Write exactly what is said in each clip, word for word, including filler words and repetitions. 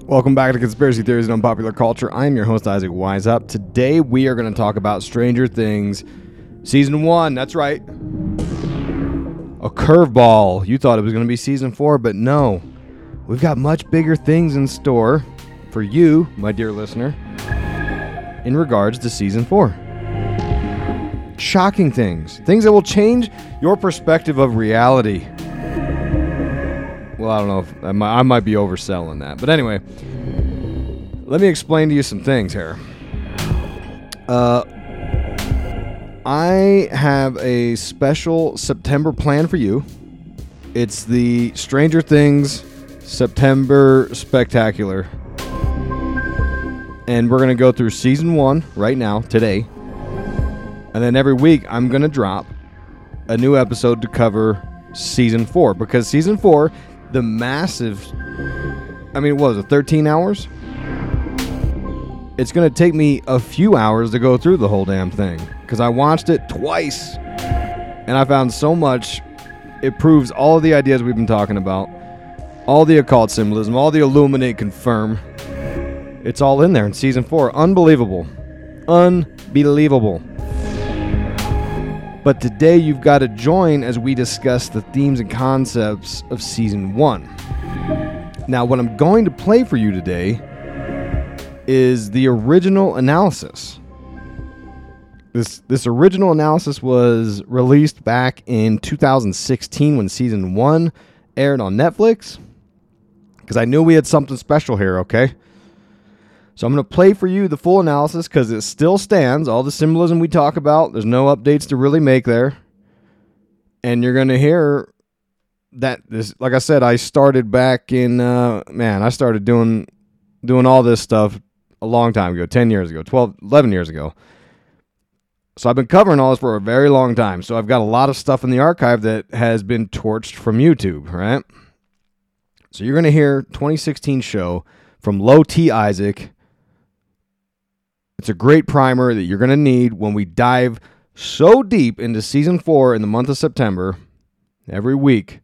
Welcome back to Conspiracy Theories and Unpopular Culture. I am your host, Isaac Wise Up. Today we are going to talk about Stranger Things Season one. That's right. A curveball. You thought it was going to be Season four, but no. We've got much bigger things in store for you, my dear listener, in regards to Season four. Shocking things. Things that will change your perspective of reality. Well, I don't know if I might, I might be overselling that. But anyway, let me explain to you some things here. Uh, I have a special September plan for you. It's the Stranger Things September Spectacular. And we're going to go through Season one right now, today. And then every week, I'm going to drop a new episode to cover Season four. Because Season four... the massive, I mean, what was it, thirteen hours? It's going to take me a few hours to go through the whole damn thing. Because I watched it twice. And I found so much. It proves all of the ideas we've been talking about. All the occult symbolism. All the illuminate, confirm. It's all in there in Season four. Unbelievable. Unbelievable. But today you've got to join as we discuss the themes and concepts of Season one. Now, what I'm going to play for you today is the original analysis. This this original analysis was released back in two thousand sixteen when Season one aired on Netflix. Because I knew we had something special here, okay? So I'm going to play for you the full analysis because it still stands. All the symbolism we talk about, there's no updates to really make there. And you're going to hear that this, like I said, I started back in, uh, man, I started doing doing all this stuff a long time ago, ten years ago, twelve, eleven years ago. So I've been covering all this for a very long time. So I've got a lot of stuff in the archive that has been torched from YouTube, right? So you're going to hear twenty sixteen show from Low T Isaac. It's a great primer that you're going to need when we dive so deep into Season four in the month of September every week.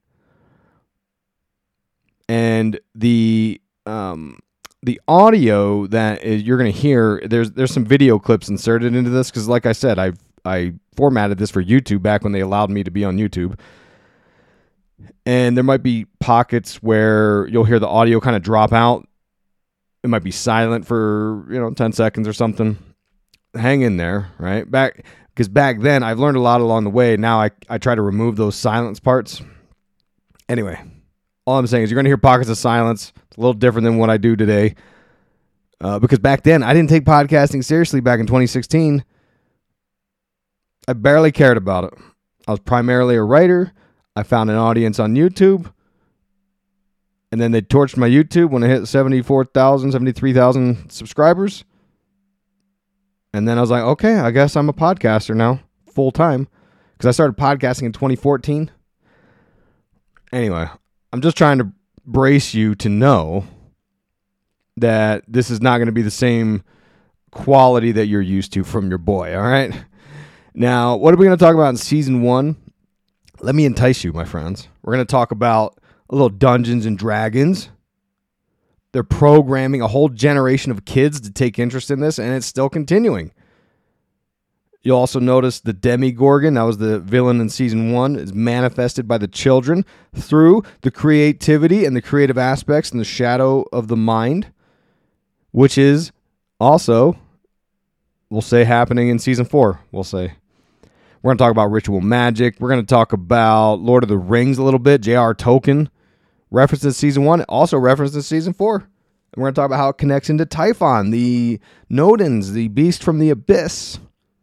And the um, the audio that is, you're going to hear, there's there's some video clips inserted into this because, like I said, I I formatted this for YouTube back when they allowed me to be on YouTube. And there might be pockets where you'll hear the audio kind of drop out. It might be silent for, you know, ten seconds or something. Hang in there, right? Back because back then I've learned a lot along the way. Now I, I try to remove those silence parts. Anyway, all I'm saying is you're going to hear pockets of silence. It's a little different than what I do today. Uh, because back then I didn't take podcasting seriously back in twenty sixteen. I barely cared about it. I was primarily a writer. I found an audience on YouTube. And then they torched my YouTube when I hit seventy-four thousand, seventy-three thousand subscribers. And then I was like, okay, I guess I'm a podcaster now, full time. Because I started podcasting in twenty fourteen. Anyway, I'm just trying to brace you to know that this is not going to be the same quality that you're used to from your boy, all right? Now, what are we going to talk about in Season one? Let me entice you, my friends. We're going to talk about a little Dungeons and Dragons. They're programming a whole generation of kids to take interest in this, and it's still continuing. You'll also notice the Demogorgon, that was the villain in Season one, is manifested by the children through the creativity and the creative aspects in the shadow of the mind, which is also, we'll say, happening in Season four, we'll say. We're going to talk about ritual magic. We're going to talk about Lord of the Rings a little bit. J R. Tolkien referenced in Season one, also referenced in Season four. And we're going to talk about how it connects into Typhon, the Nodens, the beast from the abyss.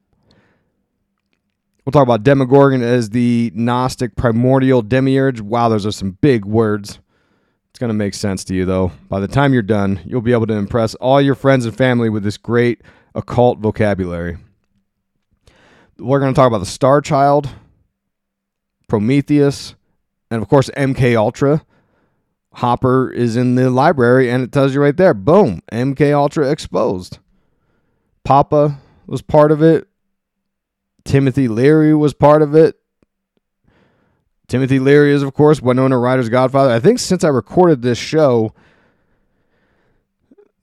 We'll talk about Demogorgon as the Gnostic primordial demiurge. Wow, those are some big words. It's going to make sense to you, though. By the time you're done, you'll be able to impress all your friends and family with this great occult vocabulary. We're going to talk about the Star Child, Prometheus, and of course M K Ultra. Hopper is in the library, and it tells you right there, boom, M K Ultra exposed. Papa was part of it. Timothy Leary was part of it. Timothy Leary is, of course, Winona Ryder's godfather. I think since I recorded this show,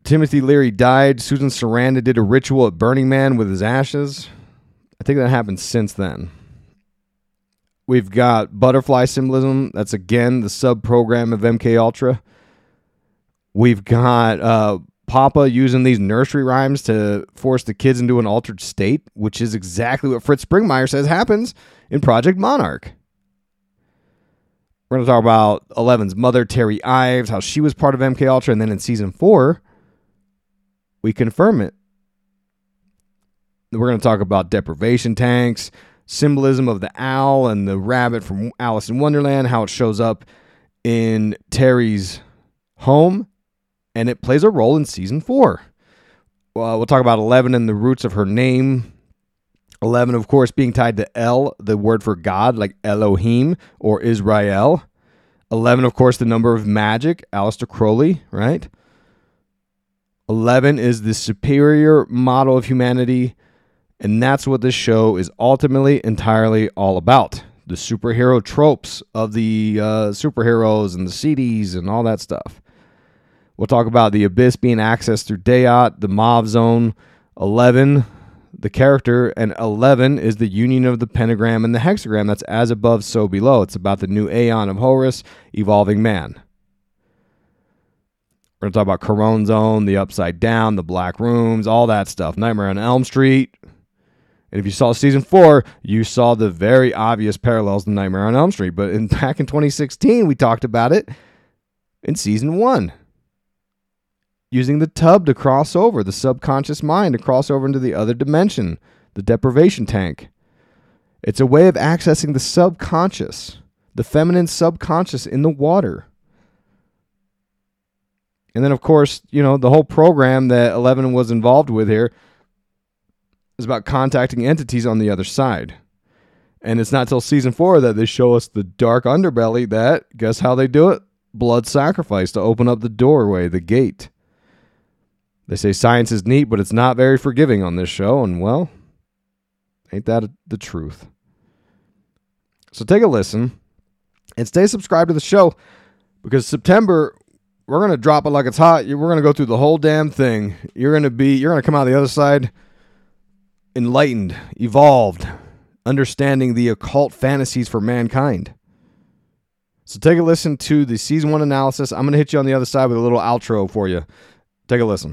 Timothy Leary died. Susan Sarandon did a ritual at Burning Man with his ashes. I think that happened since then. We've got butterfly symbolism. That's, again, the sub-program of M K Ultra. We've got uh, Papa using these nursery rhymes to force the kids into an altered state, which is exactly what Fritz Springmeier says happens in Project Monarch. We're going to talk about Eleven's mother, Terry Ives, how she was part of M K Ultra, and then in season four, we confirm it. We're going to talk about deprivation tanks, symbolism of the owl and the rabbit from Alice in Wonderland, how it shows up in Terry's home, and it plays a role in season four. Well, we'll talk about Eleven and the roots of her name. Eleven, of course, being tied to El, the word for God, like Elohim or Israel. Eleven, of course, the number of magic, Aleister Crowley, right? Eleven is the superior model of humanity, and that's what this show is ultimately entirely all about. The superhero tropes of the uh, superheroes and the C Ds and all that stuff. We'll talk about the Abyss being accessed through Dayot, the Mauve Zone, Eleven, the character, and Eleven is the union of the pentagram and the hexagram. That's as above, so below. It's about the new Aeon of Horus, evolving man. We're going to talk about Corone Zone, the Upside Down, the Black Rooms, all that stuff. Nightmare on Elm Street. And if you saw season four, you saw the very obvious parallels to Nightmare on Elm Street. But in, back in twenty sixteen, we talked about it in season one. Using the tub to cross over, the subconscious mind to cross over into the other dimension, the deprivation tank. It's a way of accessing the subconscious, the feminine subconscious in the water. And then, of course, you know, the whole program that Eleven was involved with here is about contacting entities on the other side. And it's not till season four that they show us the dark underbelly that, guess how they do it? Blood sacrifice to open up the doorway, the gate. They say science is neat, but it's not very forgiving on this show. And, well, ain't that the truth? So take a listen and stay subscribed to the show, because September, we're going to drop it like it's hot. We're going to go through the whole damn thing. You're going to be, you're going to come out the other side enlightened, evolved, understanding the occult fantasies for mankind. So take a listen to the season one analysis. I'm going to hit you on the other side with a little outro for you. Take a listen.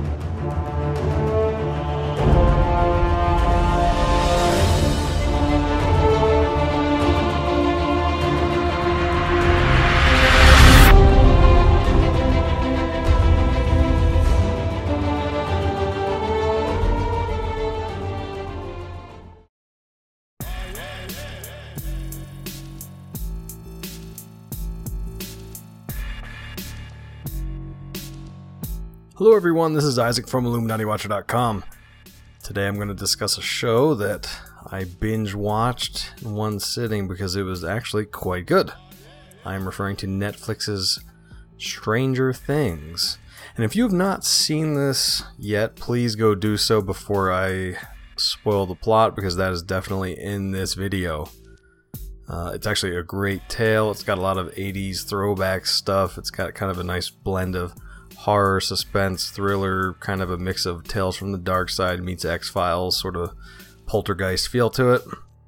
Hello everyone, this is Isaac from Illuminati Watcher dot com. Today I'm going to discuss a show that I binge watched in one sitting because it was actually quite good. I am referring to Netflix's Stranger Things. And if you have not seen this yet, please go do so before I spoil the plot, because that is definitely in this video. Uh, it's actually a great tale. It's got a lot of eighties throwback stuff. It's got kind of a nice blend of horror, suspense, thriller, kind of a mix of Tales from the Dark Side meets X-Files, sort of poltergeist feel to it.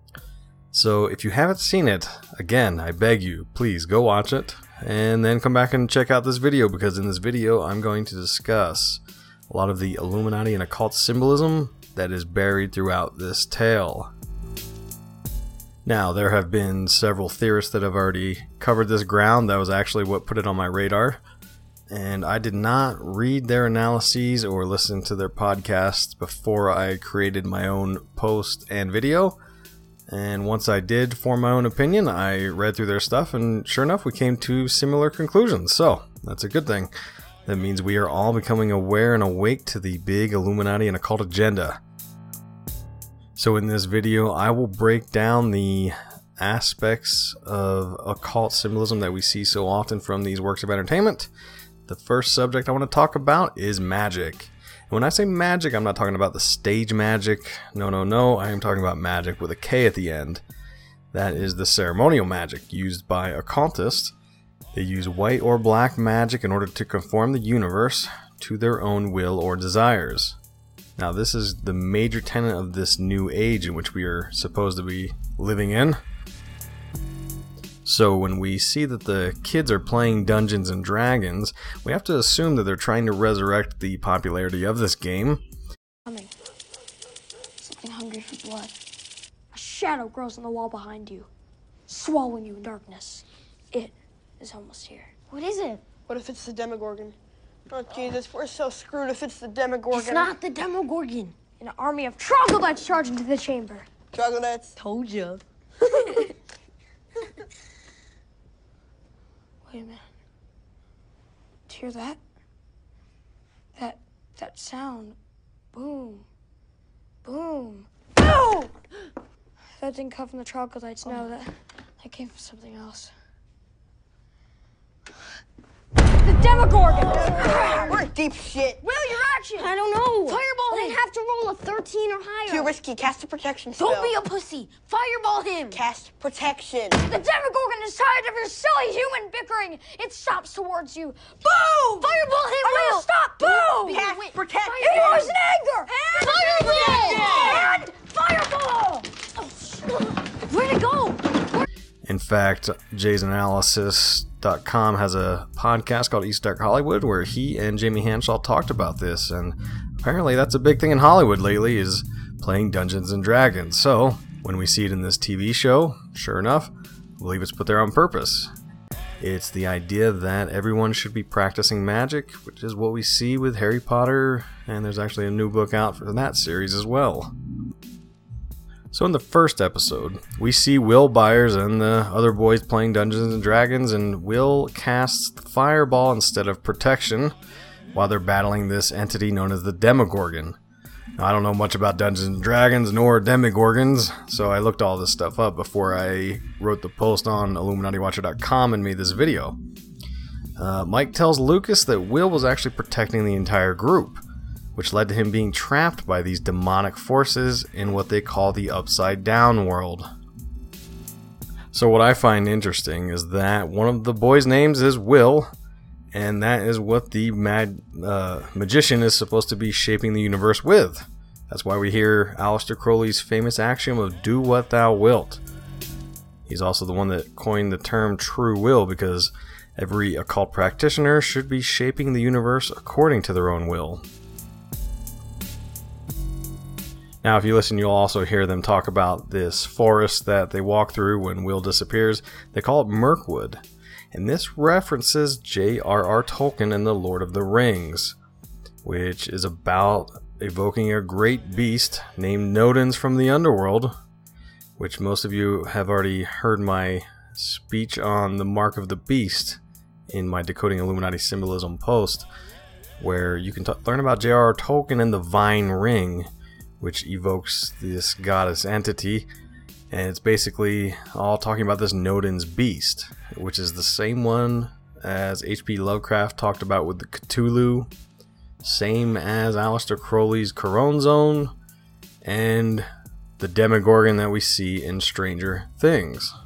So if you haven't seen it, again, I beg you, please go watch it, and then come back and check out this video, because in this video I'm going to discuss a lot of the Illuminati and occult symbolism that is buried throughout this tale. Now, there have been several theorists that have already covered this ground. That was actually what put it on my radar. And I did not read their analyses or listen to their podcasts before I created my own post and video. And once I did form my own opinion, I read through their stuff, and sure enough, we came to similar conclusions. So, that's a good thing. That means we are all becoming aware and awake to the big Illuminati and occult agenda. So in this video, I will break down the aspects of occult symbolism that we see so often from these works of entertainment. The first subject I want to talk about is magic. And when I say magic, I'm not talking about the stage magic. No, no, no. I am talking about magic with a K at the end. That is the ceremonial magic used by occultists. They use white or black magic in order to conform the universe to their own will or desires. Now, this is the major tenet of this new age in which we are supposed to be living in. So when we see that the kids are playing Dungeons and Dragons, we have to assume that they're trying to resurrect the popularity of this game. Coming. Something hungry for blood. A shadow grows on the wall behind you, swallowing you in darkness. It is almost here. What is it? What if it's the Demogorgon? Oh, Jesus, we're so screwed if it's the Demogorgon. It's not the Demogorgon. An army of troglodytes charge into the chamber. Troglodytes? Told you. Wait a minute. Do you hear that? That, that sound. Boom. Boom. Boom! That didn't come from the troglodytes, no. That, that came from something else. The Demogorgon! We're in deep shit. Will, your action! I don't know. Fireball him! They have to roll a thirteen or higher. Too risky. Cast a protection spell. Don't be a pussy. Fireball him! Cast protection. The Demogorgon is tired of your silly human bickering. It stops towards you. Boom! Fireball him, Will! Stop! Boom! Cast Wait, protection. It was an anger! And fireball! And fireball! Where'd it go? In fact, Jason Analysis dot com has a podcast called East Dark Hollywood where he and Jamie Hanshaw talked about this, and apparently that's a big thing in Hollywood lately, is playing Dungeons and Dragons. So when we see it in this T V show, sure enough, I believe it's put there on purpose. It's the idea that everyone should be practicing magic, which is what we see with Harry Potter, and there's actually a new book out for that series as well. So in the first episode, we see Will Byers and the other boys playing Dungeons and Dragons, and Will casts Fireball instead of Protection while they're battling this entity known as the Demogorgon. Now, I don't know much about Dungeons and Dragons nor Demogorgons, so I looked all this stuff up before I wrote the post on Illuminati Watcher dot com and made this video. Uh, Mike tells Lucas that Will was actually protecting the entire group, which led to him being trapped by these demonic forces in what they call the Upside Down world. So what I find interesting is that one of the boys' names is Will, and that is what the mad uh, magician is supposed to be shaping the universe with. That's why we hear Aleister Crowley's famous axiom of do what thou wilt. He's also the one that coined the term true will, because every occult practitioner should be shaping the universe according to their own will. Now, if you listen, you'll also hear them talk about this forest that they walk through when Will disappears. They call it Mirkwood. And this references J R R Tolkien and the Lord of the Rings, which is about evoking a great beast named Nodens from the underworld, which most of you have already heard my speech on the Mark of the Beast in my Decoding Illuminati Symbolism post, where you can t- learn about J R R Tolkien and the Vine Ring, which evokes this goddess entity, and it's basically all talking about this Nodens beast, which is the same one as H P Lovecraft talked about with the Cthulhu, same as Aleister Crowley's Corone Zone, and the Demogorgon that we see in Stranger Things.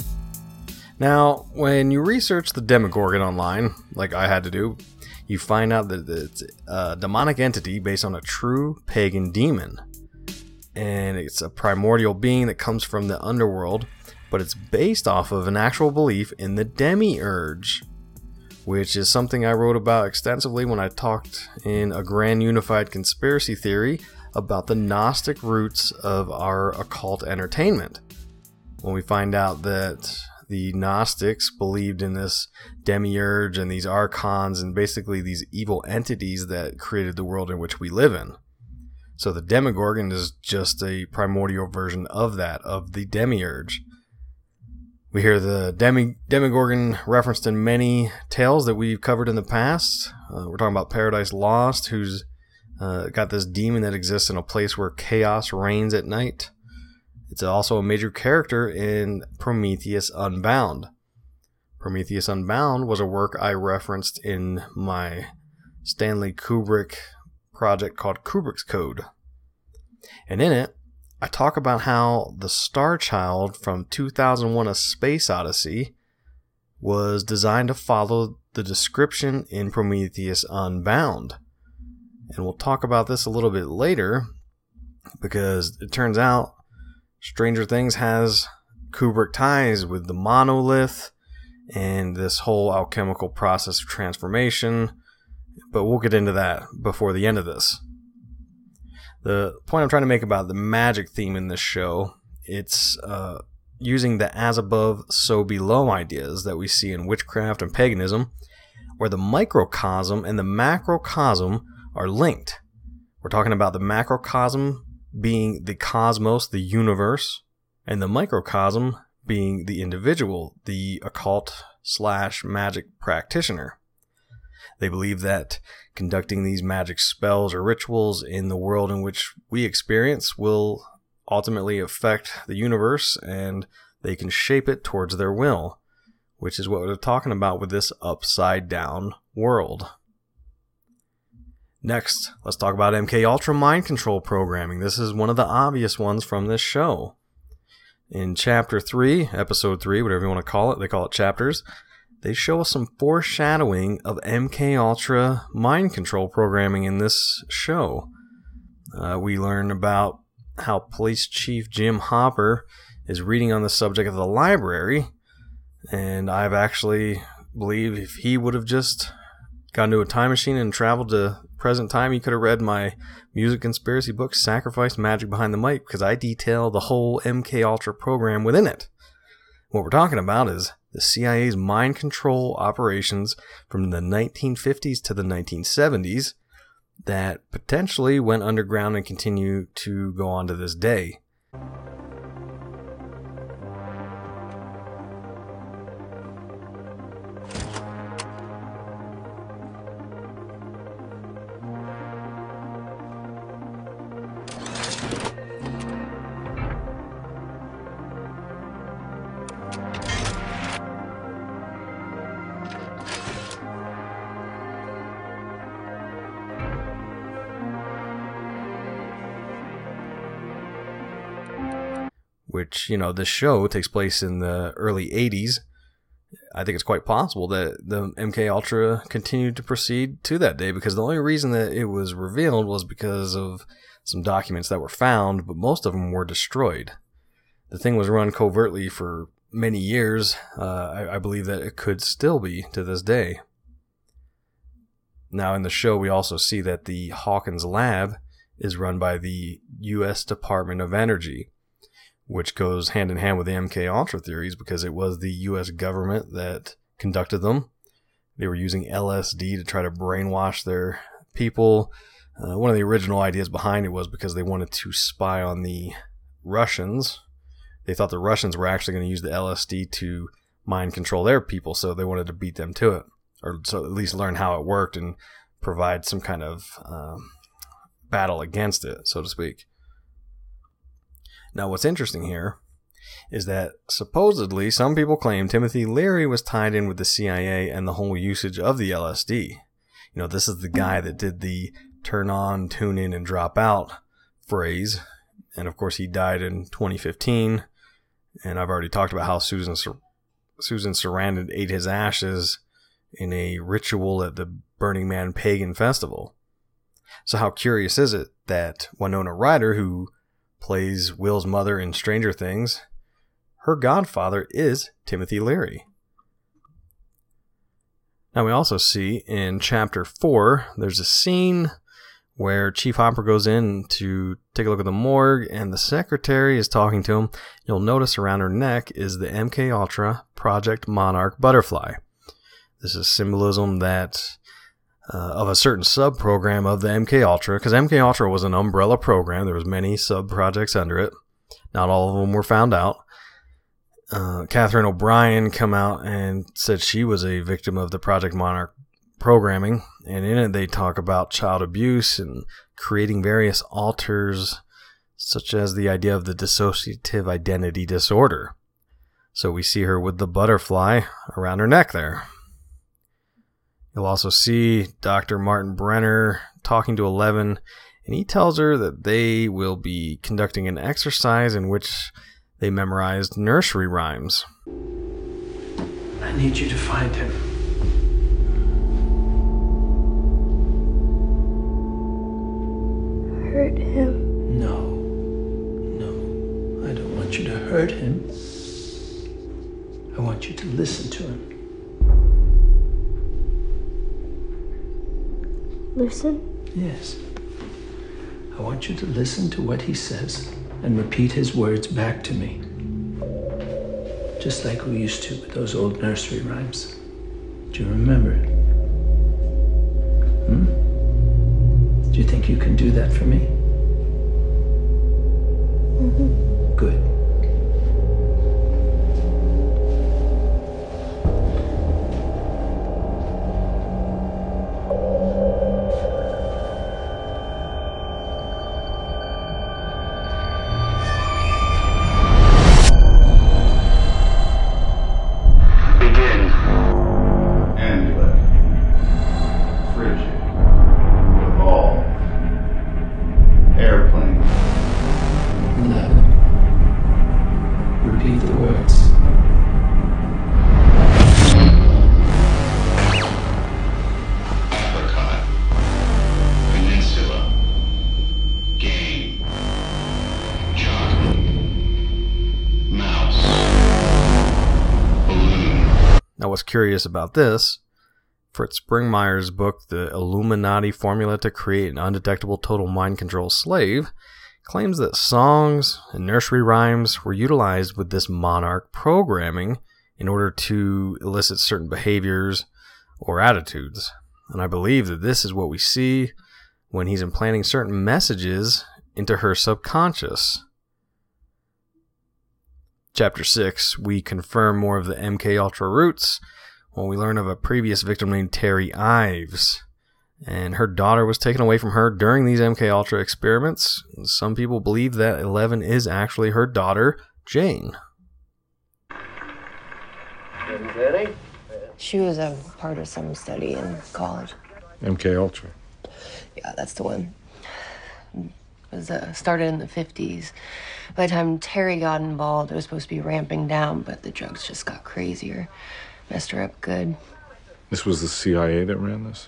Now, when you research the Demogorgon online, like I had to do, you find out that it's a demonic entity based on a true pagan demon. And it's a primordial being that comes from the underworld, but it's based off of an actual belief in the demiurge, which is something I wrote about extensively when I talked in A Grand Unified Conspiracy Theory about the Gnostic roots of our occult entertainment. When we find out that the Gnostics believed in this demiurge and these archons and basically these evil entities that created the world in which we live in. So the Demogorgon is just a primordial version of that, of the demiurge. We hear the demi Demogorgon referenced in many tales that we've covered in the past. Uh, we're talking about Paradise Lost, who's uh, got this demon that exists in a place where chaos reigns at night. It's also a major character in Prometheus Unbound. Prometheus Unbound was a work I referenced in my Stanley Kubrick project called Kubrick's Code. And in it, I talk about how the Star Child from two thousand one A Space Odyssey was designed to follow the description in Prometheus Unbound, And we'll talk about this a little bit later, because it turns out Stranger Things has Kubrick ties with the monolith and this whole alchemical process of transformation. But we'll get into that before the end of this. The point I'm trying to make about the magic theme in this show, it's uh, using the as above, so below ideas that we see in witchcraft and paganism, where the microcosm and the macrocosm are linked. We're talking about the macrocosm being the cosmos, the universe, and the microcosm being the individual, the occult slash magic practitioner. They believe that conducting these magic spells or rituals in the world in which we experience will ultimately affect the universe, and they can shape it towards their will, which is what we're talking about with this upside down world. Next, let's talk about M K Ultra mind control programming. This is one of the obvious ones from this show. In Chapter three, Episode three, whatever you want to call it, they call it chapters, they show us some foreshadowing of M K Ultra mind control programming in this show. Uh, we learn about how Police Chief Jim Hopper is reading on the subject of the library, and I've actually believed if he would have just gone to a time machine and traveled to present time, he could have read my music conspiracy book, Sacrifice Magic Behind the Mic, because I detail the whole M K Ultra program within it. What we're talking about is the C I A's mind control operations from the nineteen fifties to the nineteen seventies that potentially went underground and continue to go on to this day. Which, you know, this show takes place in the early eighties. I think it's quite possible that the M K Ultra continued to proceed to that day, because the only reason that it was revealed was because of some documents that were found, but most of them were destroyed. The thing was run covertly for many years. Uh, I, I believe that it could still be to this day. Now, in the show, we also see that the Hawkins lab is run by the U S Department of Energy, which goes hand in hand with the M K Ultra theories, because it was the U S government that conducted them. They were using L S D to try to brainwash their people. Uh, one of the original ideas behind it was because they wanted to spy on the Russians. They thought the Russians were actually going to use the L S D to mind control their people, so they wanted to beat them to it, or so at least learn how it worked and provide some kind of um, battle against it, so to speak. Now, what's interesting here is that supposedly some people claim Timothy Leary was tied in with the C I A and the whole usage of the L S D. You know, this is the guy that did the turn on, tune in, and drop out phrase. And of course, he died in twenty fifteen. And I've already talked about how Susan Sar- Susan Sarandon ate his ashes in a ritual at the Burning Man Pagan Festival. So how curious is it that Winona Ryder, who plays Will's mother in Stranger Things, her godfather is Timothy Leary. Now, we also see in Chapter four, there's a scene where Chief Hopper goes in to take a look at the morgue, and the secretary is talking to him. You'll notice around her neck is the M K Ultra Project Monarch butterfly. This is symbolism that uh, of a certain sub-program of the M K Ultra, because M K Ultra was an umbrella program. There was many sub-projects under it. Not all of them were found out. Uh, Catherine O'Brien come out and said she was a victim of the Project Monarch programming, and in it they talk about child abuse and creating various alters, such as the idea of the dissociative identity disorder. So we see her with the butterfly around her neck there. You'll also see Doctor Martin Brenner talking to Eleven, and he tells her that they will be conducting an exercise in which they memorized nursery rhymes. I need you to find him. Listen? Yes. I want you to listen to what he says and repeat his words back to me. Just like we used to with those old nursery rhymes. Do you remember? Hmm? Do you think you can do that for me? Mm-hmm. Good. Now, what's curious about this, Fritz Springmeier's book, The Illuminati Formula to Create an Undetectable Total Mind Control Slave, claims that songs and nursery rhymes were utilized with this monarch programming in order to elicit certain behaviors or attitudes. And I believe that this is what we see when he's implanting certain messages into her subconscious. Chapter six, we confirm more of the M K Ultra roots when we learn of a previous victim named Terry Ives. And her daughter was taken away from her during these M K Ultra experiments. Some people believe that Eleven is actually her daughter, Jane. She was a part of some study in college. M K Ultra. Yeah, that's the one. It was uh, started in the fifties. By the time Terry got involved, it was supposed to be ramping down, but the drugs just got crazier. Messed her up good. This was the C I A that ran this?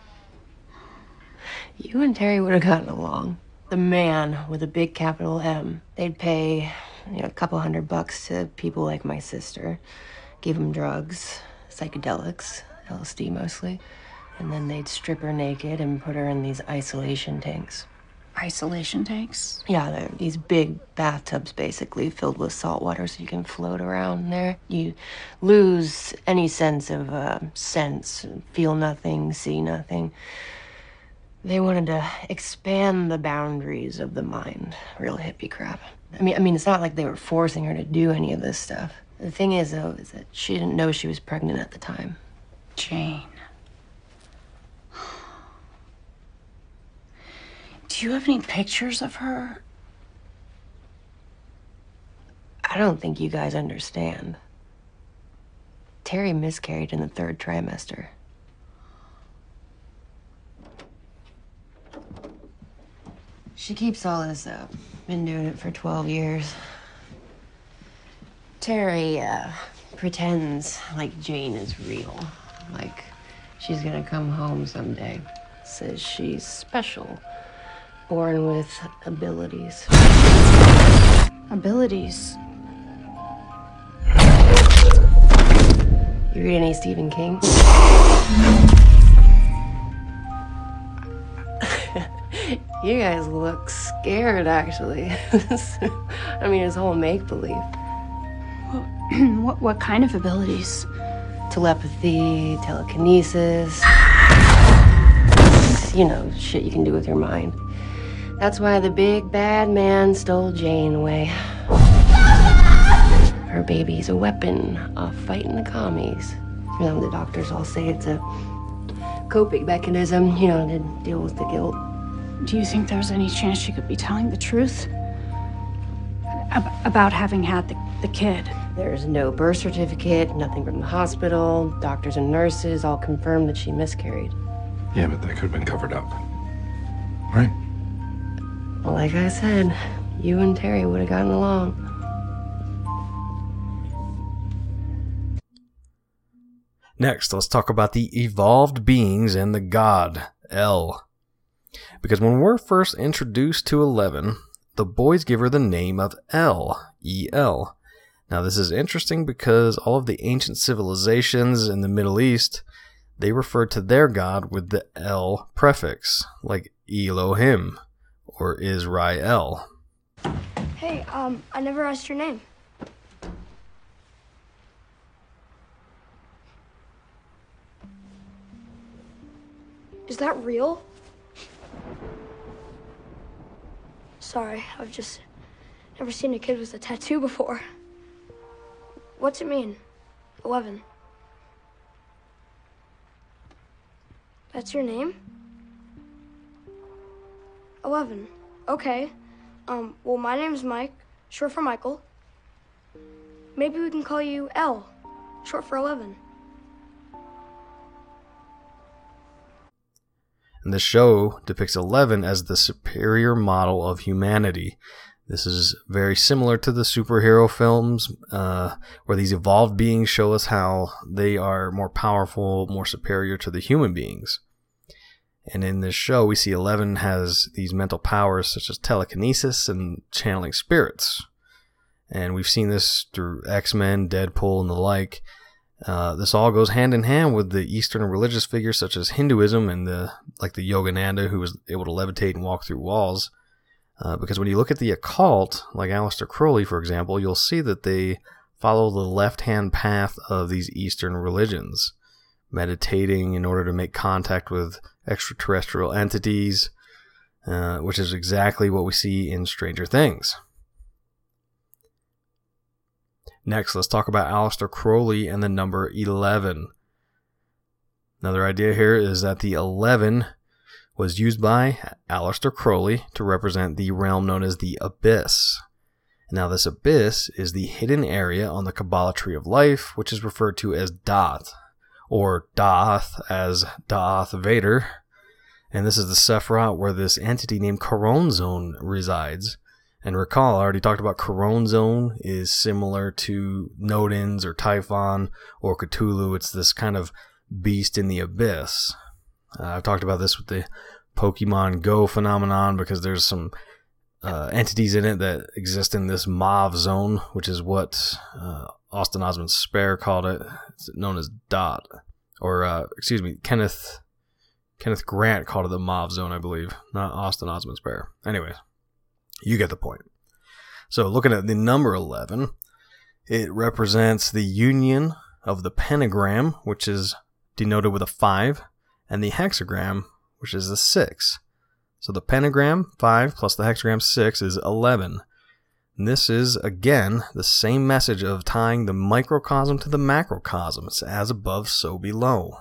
You and Terry would have gotten along. The man with a big capital M. They'd pay, you know, a couple hundred bucks to people like my sister. Give them drugs, psychedelics, L S D mostly. And then they'd strip her naked and put her in these isolation tanks. Isolation tanks? Yeah, they're these big bathtubs basically filled with salt water so you can float around there. You lose any sense of uh, sense, feel nothing, see nothing. They wanted to expand the boundaries of the mind. Real hippie crap. I mean, I mean, it's not like they were forcing her to do any of this stuff. The thing is, though, is that she didn't know she was pregnant at the time. Jane. Do you have any pictures of her? I don't think you guys understand. Terry miscarried in the third trimester. She keeps all this up. Been doing it for twelve years. Terry, uh, pretends like Jane is real. Like she's gonna come home someday. Says she's special. Born with abilities. Abilities? You read any Stephen King? You guys look scared, actually. I mean, it's whole make-believe. what, what kind of abilities? Telepathy, telekinesis. You know, shit you can do with your mind. That's why the big bad man stole Jane away. Her baby's a weapon of fighting the commies. You know, the doctors all say it's a coping mechanism, you know, to deal with the guilt. Do you think there's any chance she could be telling the truth? Ab- about having had the, the kid? There's no birth certificate, nothing from the hospital. Doctors and nurses all confirmed that she miscarried. Yeah, but that could have been covered up. Right? Well, like I said, you and Terry would have gotten along. Next, let's talk about the evolved beings and the god, El. Because when we're first introduced to Eleven, the boys give her the name of El, E L. Now, this is interesting because all of the ancient civilizations in the Middle East, they referred to their god with the El prefix, like Elohim or Israel. Hey, um, I never asked your name. Is that real? Sorry, I've just never seen a kid with a tattoo before. What's it mean? Eleven. That's your name? Eleven. Okay. Um, well, my name's Mike, short for Michael. Maybe we can call you L, short for eleven. And the show depicts Eleven as the superior model of humanity. This is very similar to the superhero films, uh, where these evolved beings show us how they are more powerful, more superior to the human beings. And in this show, we see Eleven has these mental powers such as telekinesis and channeling spirits. And we've seen this through X-Men, Deadpool, and the like. Uh, this all goes hand in hand with the Eastern religious figures such as Hinduism and the like the Yogananda, who was able to levitate and walk through walls. Uh, because when you look at the occult, like Aleister Crowley, for example, you'll see that they follow the left-hand path of these Eastern religions, meditating in order to make contact with extraterrestrial entities, uh, which is exactly what we see in Stranger Things. Next, let's talk about Aleister Crowley and the number eleven. Another idea here is that the eleven was used by Aleister Crowley to represent the realm known as the Abyss. Now, this Abyss is the hidden area on the Kabbalah Tree of Life, which is referred to as Daath, or Daath as Daath Vader. And this is the Sephiroth where this entity named Choronzon resides. And recall, I already talked about Choronzon is similar to Nodens or Typhon or Cthulhu. It's this kind of beast in the abyss. Uh, I've talked about this with the Pokemon Go phenomenon because there's some uh, entities in it that exist in this Mauve zone, which is what uh, Austin Osman Spare called it. It's known as Dot. Or, uh, excuse me, Kenneth Kenneth Grant called it the Mauve zone, I believe. Not Austin Osman Spare. Anyways. You get the point. So looking at the number eleven, it represents the union of the pentagram, which is denoted with a five, and the hexagram, which is a six. So the pentagram, five, plus the hexagram, six, is eleven. And this is, again, the same message of tying the microcosm to the macrocosm. It's as above, so below.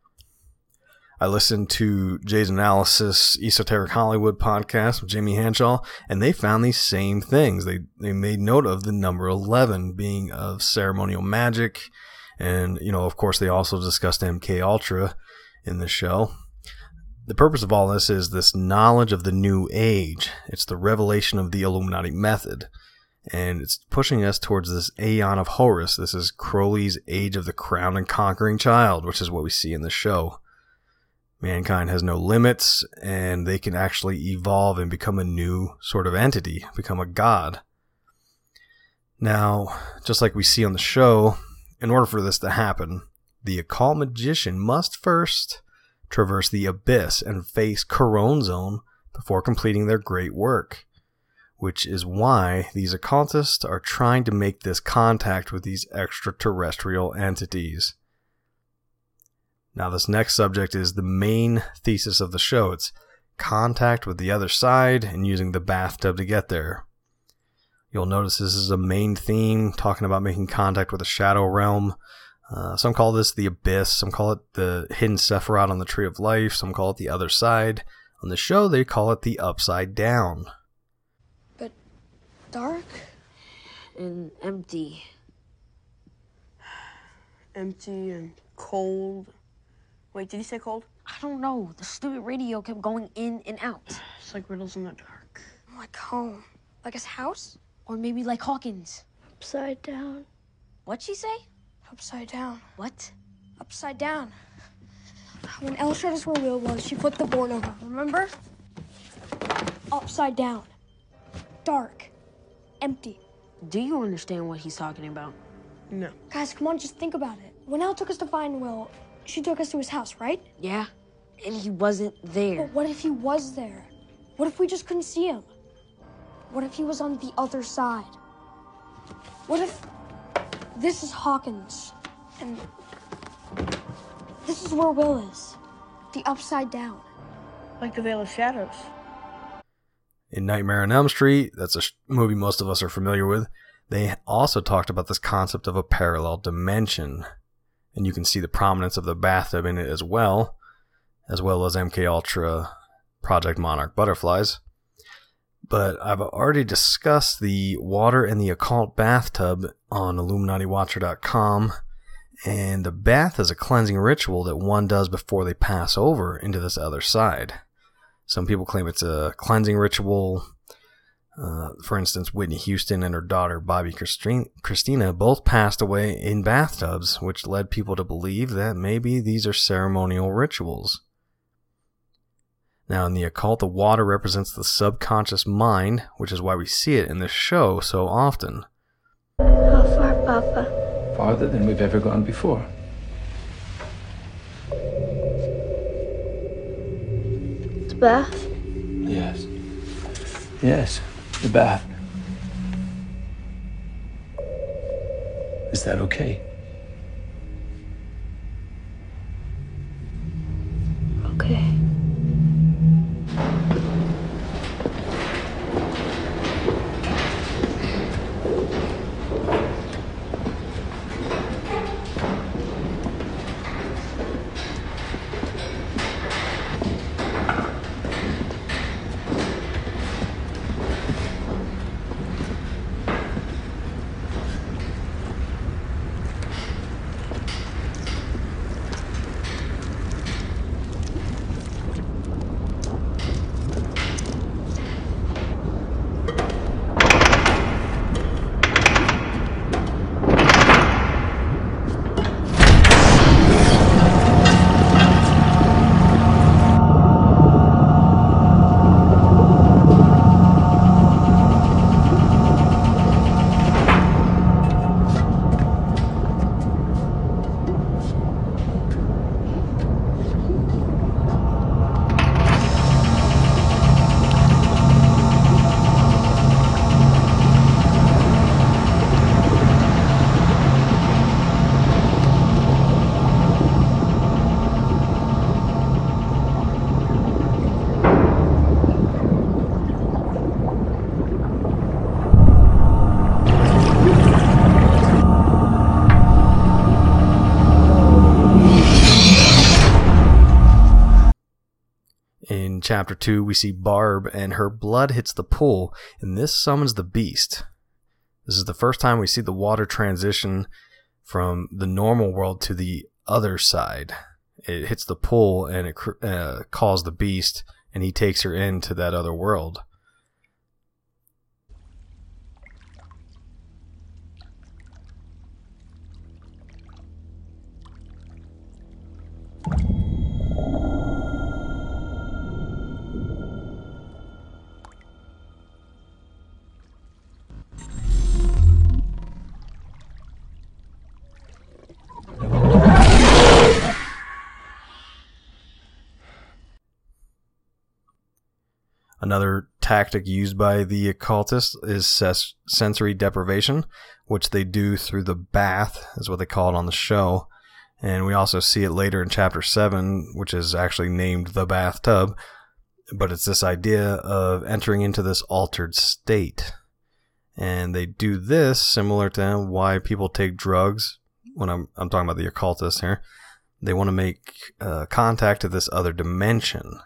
I listened to Jay's Analysis Esoteric Hollywood podcast with Jamie Hanshaw, and they found these same things. They they made note of the number eleven being of ceremonial magic, and, you know, of course, they also discussed M K Ultra in the show. The purpose of all this is this knowledge of the new age. It's the revelation of the Illuminati method, and it's pushing us towards this Aeon of Horus. This is Crowley's Age of the Crowned and Conquering Child, which is what we see in the show. Mankind has no limits, and they can actually evolve and become a new sort of entity, become a god. Now, just like we see on the show, in order for this to happen, the occult magician must first traverse the abyss and face Choronzon before completing their great work, which is why these occultists are trying to make this contact with these extraterrestrial entities. Now, this next subject is the main thesis of the show. It's contact with the other side and using the bathtub to get there. You'll notice this is a main theme, talking about making contact with the shadow realm. Uh, some call this the abyss. Some call it the hidden Sephiroth on the Tree of Life. Some call it the other side. On the show, they call it the upside down. But dark? And empty. Empty and cold. Wait, did he say cold? I don't know. The stupid radio kept going in and out. It's like riddles in the dark. Like home. Like his house? Or maybe like Hawkins. Upside down. What'd she say? Upside down. What? Upside down. When Elle showed us where Will was, she flipped the board over, remember? Upside down. Dark. Empty. Do you understand what he's talking about? No. Guys, come on, just think about it. When Elle took us to find Will, She took us to his house, right? Yeah, and he wasn't there. But what if he was there? What if we just couldn't see him? What if he was on the other side? What if this is Hawkins and this is where Will is? The Upside Down. Like the Veil of Shadows. In Nightmare on Elm Street, that's a sh- movie most of us are familiar with, they also talked about this concept of a parallel dimension. And you can see the prominence of the bathtub in it as well, as well as M K Ultra, Project Monarch butterflies. But I've already discussed the water and the occult bathtub on Illuminati Watcher dot com, and the bath is a cleansing ritual that one does before they pass over into this other side. Some people claim it's a cleansing ritual. Uh, for instance, Whitney Houston and her daughter Bobby Christina both passed away in bathtubs, which led people to believe that maybe these are ceremonial rituals. Now, in the occult, the water represents the subconscious mind, which is why we see it in this show so often. How far, Papa? Farther than we've ever gone before. The bath? Yes. Yes, the bath. Is that okay? Okay. In chapter two, we see Barb and her blood hits the pool, and this summons the beast. This is the first time we see the water transition from the normal world to the other side. It hits the pool and it uh, calls the beast, and he takes her into that other world. Another tactic used by the occultists is ses- sensory deprivation, which they do through the bath, is what they call it on the show. And we also see it later in chapter seven, which is actually named The Bathtub. But it's this idea of entering into this altered state. And they do this similar to why people take drugs. When I'm, I'm talking about the occultists here. They want to make uh, contact to this other dimension.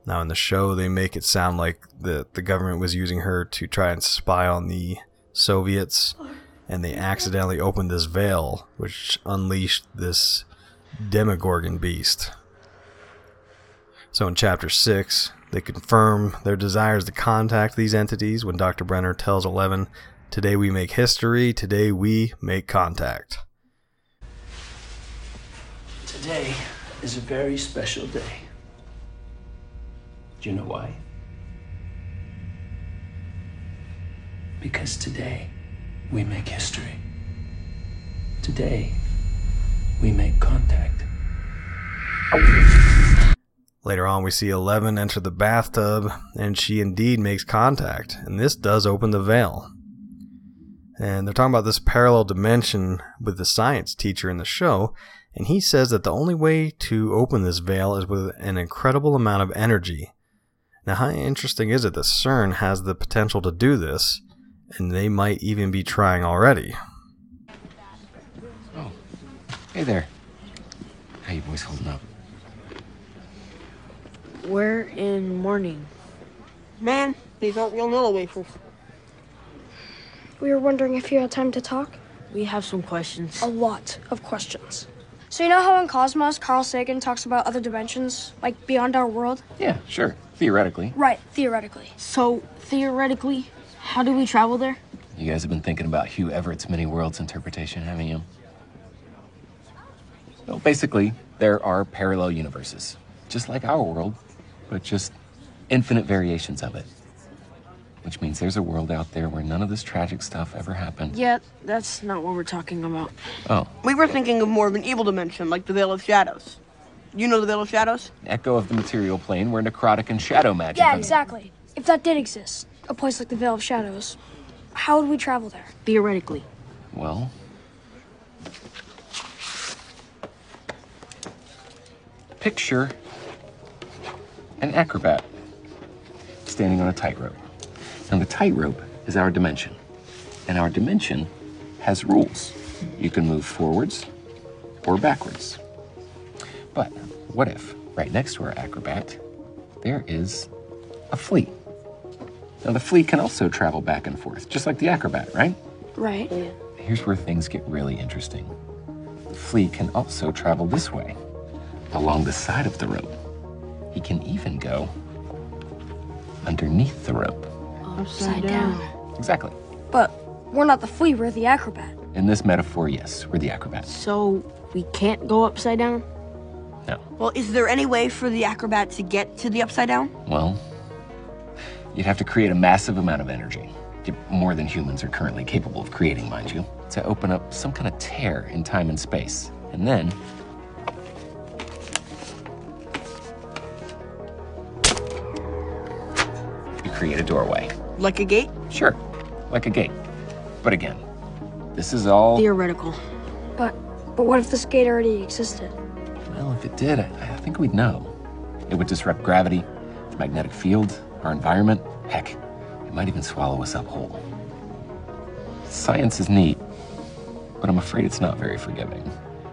Now in the show, they make it sound like the, the government was using her to try and spy on the Soviets, and they accidentally opened this veil, which unleashed this Demogorgon beast. So in Chapter six, they confirm their desires to contact these entities when Doctor Brenner tells Eleven, "Today we make history, today we make contact." Today is a very special day. Do you know why? Because today we make history. Today we make contact. Later on, we see Eleven enter the bathtub, and she indeed makes contact, and this does open the veil. And they're talking about this parallel dimension with the science teacher in the show, and he says that the only way to open this veil is with an incredible amount of energy. Now, how interesting is it that CERN has the potential to do this, and they might even be trying already? Oh, hey there. How you boys holding up? We're in mourning. Man, these aren't real noodle wafers. We were wondering if you had time to talk. We have some questions. A lot of questions. So you know how in Cosmos, Carl Sagan talks about other dimensions, like beyond our world? Yeah, sure. Theoretically. Right, theoretically. So, theoretically, how do we travel there? You guys have been thinking about Hugh Everett's many worlds interpretation, haven't you? Well, basically, there are parallel universes, just like our world, but just infinite variations of it. Which means there's a world out there where none of this tragic stuff ever happened. Yeah, that's not what we're talking about. Oh. We were thinking of more of an evil dimension, like the Veil of Shadows. You know the Veil of Shadows? Echo of the material plane where necrotic and shadow magic. Yeah, exactly. If that did exist, a place like the Veil of Shadows, how would we travel there? Theoretically. Well, picture an acrobat standing on a tightrope. Now, the tightrope is our dimension, and our dimension has rules. You can move forwards or backwards. But what if, right next to our acrobat, there is a flea? Now, the flea can also travel back and forth, just like the acrobat, right? Right. Yeah. Here's where things get really interesting. The flea can also travel this way, along the side of the rope. He can even go underneath the rope. Upside down. Exactly. But we're not the flea, we're the acrobat. In this metaphor, yes, we're the acrobat. So, we can't go upside down? No. Well, is there any way for the acrobat to get to the upside down? Well, you'd have to create a massive amount of energy, more than humans are currently capable of creating, mind you, to open up some kind of tear in time and space. And then you create a doorway. Like a gate? Sure, like a gate. But again, this is all Theoretical. But, but what if this gate already existed? Well, if it did, I, I think we'd know. It would disrupt gravity, the magnetic field, our environment. Heck, it might even swallow us up whole. Science is neat, but I'm afraid it's not very forgiving.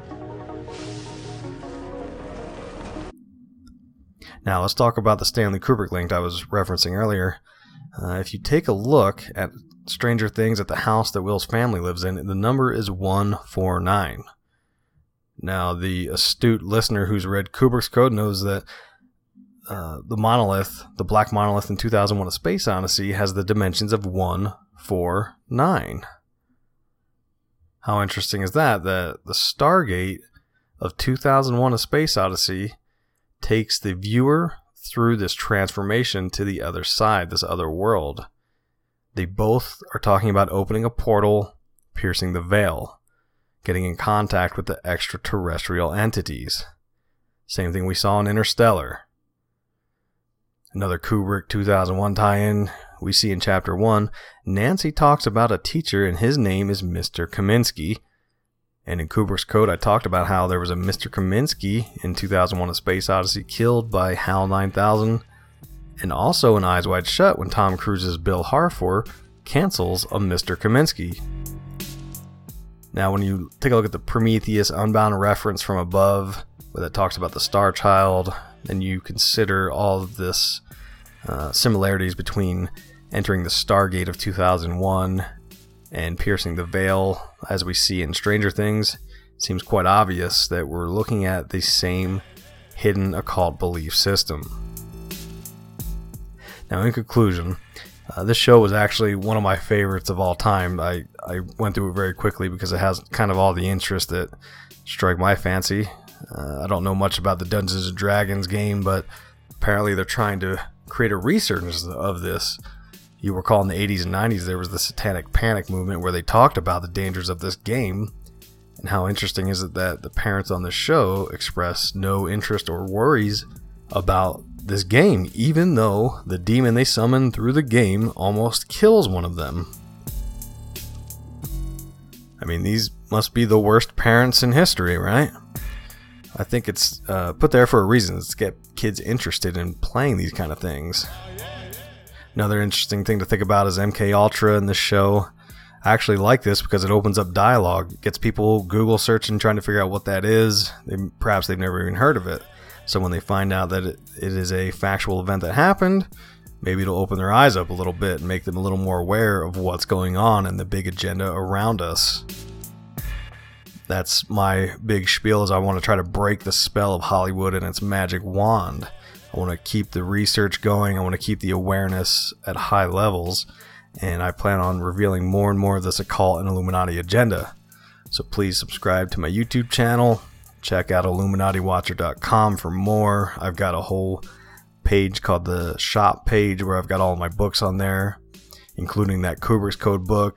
Now, let's talk about the Stanley Kubrick link I was referencing earlier. Uh, if you take a look at Stranger Things at the house that Will's family lives in, the number is one four nine. Now, the astute listener who's read Kubrick's Code knows that uh, the monolith, the black monolith in two thousand one: A Space Odyssey, has the dimensions of one four nine. How interesting is that? That the Stargate of two thousand one: A Space Odyssey takes the viewer through this transformation to the other side, this other world. They both are talking about opening a portal, piercing the veil, getting in contact with the extraterrestrial entities. Same thing we saw in Interstellar. Another Kubrick two thousand one tie-in we see in Chapter one. Nancy talks about a teacher and his name is Mister Kaminsky. And in Kubrick's Code, I talked about how there was a Mister Kaminsky in two thousand one: A Space Odyssey killed by HAL nine thousand. And also in Eyes Wide Shut when Tom Cruise's Bill Harfor cancels a Mister Kaminsky. Now, when you take a look at the Prometheus Unbound reference from above, where that talks about the Star Child and you consider all of this uh, similarities between entering the Stargate of two thousand one and piercing the veil as we see in Stranger Things, it seems quite obvious that we're looking at the same hidden occult belief system. Now, in conclusion, uh, this show was actually one of my favorites of all time. I, I went through it very quickly because it has kind of all the interests that strike my fancy. Uh, I don't know much about the Dungeons and Dragons game, but apparently they're trying to create a resurgence of this. You recall in the eighties and nineties there was the Satanic Panic movement where they talked about the dangers of this game. And how interesting is it that the parents on the show express no interest or worries about this game, even though the demon they summon through the game almost kills one of them. I mean, these must be the worst parents in history, right? I think it's uh, put there for a reason. It's to get kids interested in playing these kind of things. Another interesting thing to think about is M K Ultra in this show. I actually like this because it opens up dialogue. It gets people Google searching, trying to figure out what that is. They, perhaps they've never even heard of it. So when they find out that it, it is a factual event that happened, maybe it'll open their eyes up a little bit and make them a little more aware of what's going on and the big agenda around us. That's my big spiel, is I want to try to break the spell of Hollywood and its magic wand. I want to keep the research going. I want to keep the awareness at high levels. And I plan on revealing more and more of this occult and Illuminati agenda. So please subscribe to my YouTube channel. Check out Illuminati Watcher dot com for more. I've got a whole page called the shop page where I've got all of my books on there, including that Kubrick's Code book.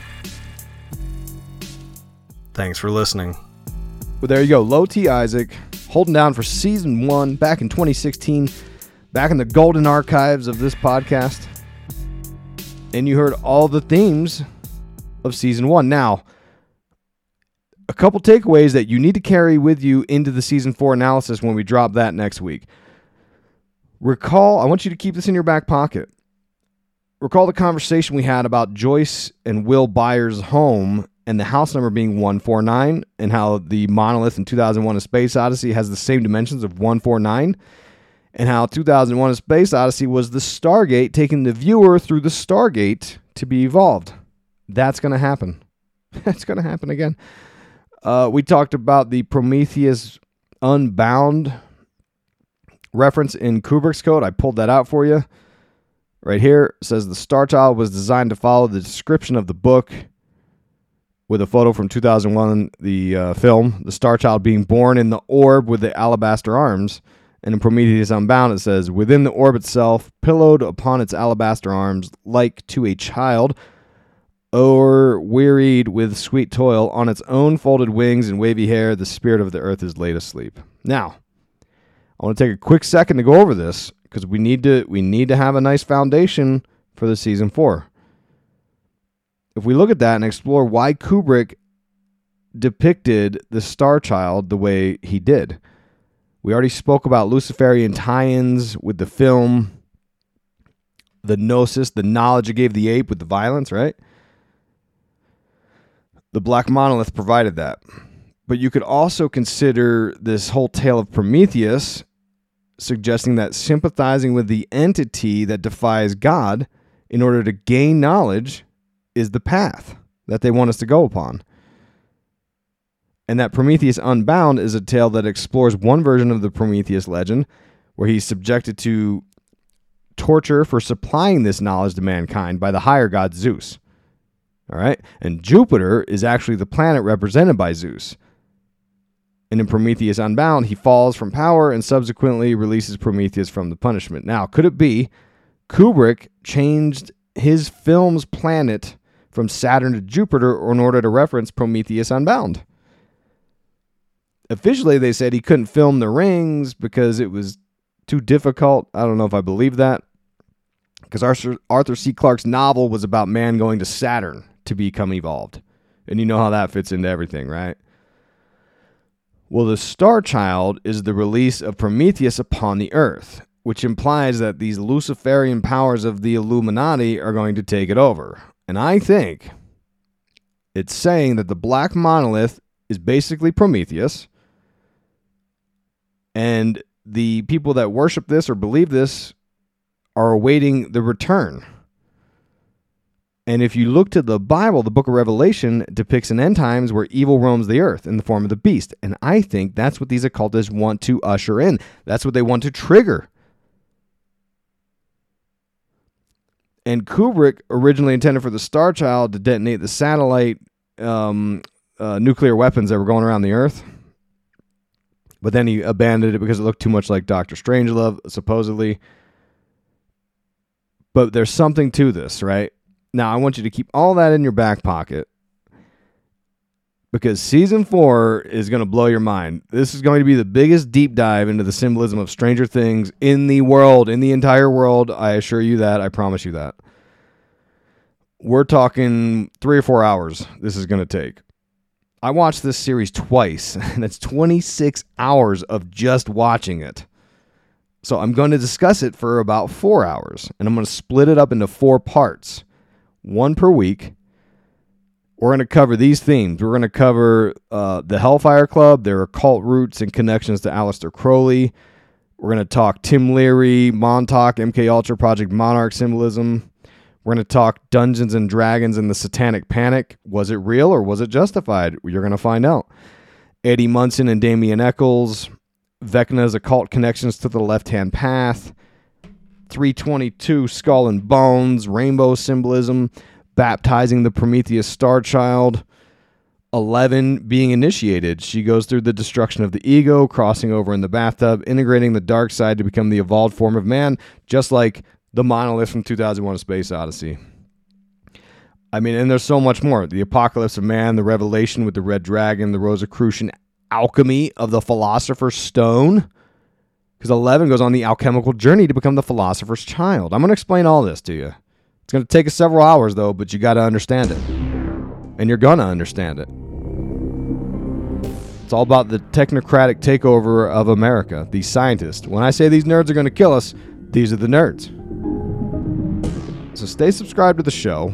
Thanks for listening. Well, there you go. Low T Isaac holding down for season one back in twenty sixteen, back in the golden archives of this podcast. And you heard all the themes of season one. Now, a couple takeaways that you need to carry with you into the season four analysis when we drop that next week. Recall, I want you to keep this in your back pocket. Recall the conversation we had about Joyce and Will Byers' home and the house number being one forty-nine, and how the monolith in two thousand one A Space Odyssey has the same dimensions of one forty-nine, and how two thousand one A Space Odyssey was the Stargate taking the viewer through the Stargate to be evolved. That's going to happen. That's going to happen again. Uh, we talked about the Prometheus Unbound reference in Kubrick's Code. I pulled that out for you. Right here, it says the Star Child was designed to follow the description of the book, with a photo from two thousand one, the uh, film, the Star Child being born in the orb with the alabaster arms. And in Prometheus Unbound, it says, within the orb itself, pillowed upon its alabaster arms, like to a child, or wearied with sweet toil, on its own folded wings and wavy hair, the spirit of the earth is laid asleep. Now, I want to take a quick second to go over this, because we need to we need to have a nice foundation for the season four. If we look at that and explore why Kubrick depicted the Star Child the way he did, we already spoke about Luciferian tie-ins with the film, the gnosis, the knowledge it gave the ape with the violence, right? The Black Monolith provided that. But you could also consider this whole tale of Prometheus suggesting that sympathizing with the entity that defies God in order to gain knowledge is the path that they want us to go upon. And that Prometheus Unbound is a tale that explores one version of the Prometheus legend where he's subjected to torture for supplying this knowledge to mankind by the higher god Zeus. All right? And Jupiter is actually the planet represented by Zeus. And in Prometheus Unbound, he falls from power and subsequently releases Prometheus from the punishment. Now, could it be Kubrick changed his film's planet from Saturn to Jupiter in order to reference Prometheus Unbound? Officially, they said he couldn't film the rings because it was too difficult. I don't know if I believe that, because Arthur, Arthur C. Clarke's novel was about man going to Saturn to become evolved. And you know how that fits into everything, right? Well, the Star Child is the release of Prometheus upon the Earth, which implies that these Luciferian powers of the Illuminati are going to take it over. And I think it's saying that the Black Monolith is basically Prometheus, and the people that worship this or believe this are awaiting the return. And if you look to the Bible, the book of Revelation depicts an end times where evil roams the earth in the form of the beast. And I think that's what these occultists want to usher in. That's what they want to trigger. And Kubrick originally intended for the Star Child to detonate the satellite um, uh, nuclear weapons that were going around the earth. But then he abandoned it because it looked too much like Doctor Strangelove, supposedly. But there's something to this, right? Now, I want you to keep all that in your back pocket because season four is going to blow your mind. This is going to be the biggest deep dive into the symbolism of Stranger Things in the world, in the entire world. I assure you that. I promise you that. We're talking three or four hours this is going to take. I watched this series twice, and it's twenty-six hours of just watching it. So I'm going to discuss it for about four hours, and I'm going to split it up into four parts. One per week. We're going to cover these themes. We're going to cover uh, the Hellfire Club, their occult roots and connections to Aleister Crowley. We're going to talk Tim Leary, Montauk, M K Ultra, Project Monarch symbolism. We're going to talk Dungeons and Dragons and the Satanic Panic. Was it real or was it justified? You're going to find out. Eddie Munson and Damien Eccles. Vecna's occult connections to the left-hand path. three twenty-two Skull and Bones, rainbow symbolism, baptizing the Prometheus Star Child. eleven being initiated. She goes through the destruction of the ego, crossing over in the bathtub, integrating the dark side to become the evolved form of man, just like the monolith from two thousand one: A Space Odyssey. I mean, and there's so much more. The Apocalypse of Man, the Revelation with the Red Dragon, the Rosicrucian alchemy of the Philosopher's Stone. Because eleven goes on the alchemical journey to become the Philosopher's Child. I'm going to explain all this to you. It's going to take us several hours, though, but you got to understand it. And you're going to understand it. It's all about the technocratic takeover of America, these scientists. When I say these nerds are going to kill us, these are the nerds. So stay subscribed to the show.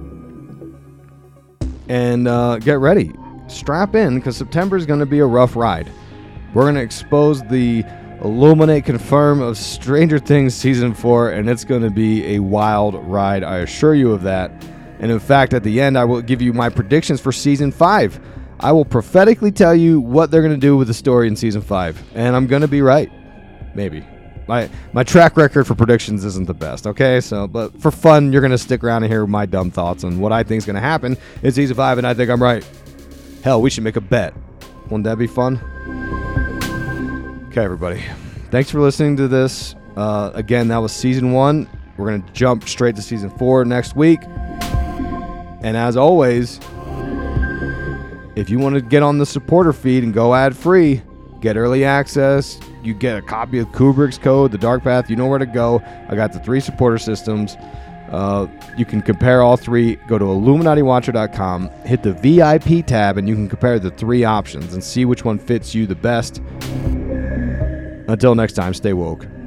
And uh, get ready. Strap in, because September is going to be a rough ride. We're going to expose the Illuminate Confirm of Stranger Things Season four, and it's going to be a wild ride. I assure you of that. And in fact, at the end, I will give you my predictions for Season five. I will prophetically tell you what they're going to do with the story in Season five. And I'm going to be right. Maybe. My my track record for predictions isn't the best, okay? So, but for fun, you're going to stick around and hear my dumb thoughts on what I think is going to happen in Season five, and I think I'm right. Hell, we should make a bet. Wouldn't that be fun? Okay, everybody. Thanks for listening to this. Uh, again, that was Season one. We're going to jump straight to Season four next week. And as always, if you want to get on the supporter feed and go ad-free, get early access, you get a copy of Kubrick's Code, The Dark Path, you know where to go. I got the three supporter systems. Uh, you can compare all three. Go to Illuminati Watcher dot com, hit the V I P tab, and you can compare the three options and see which one fits you the best. Until next time, stay woke.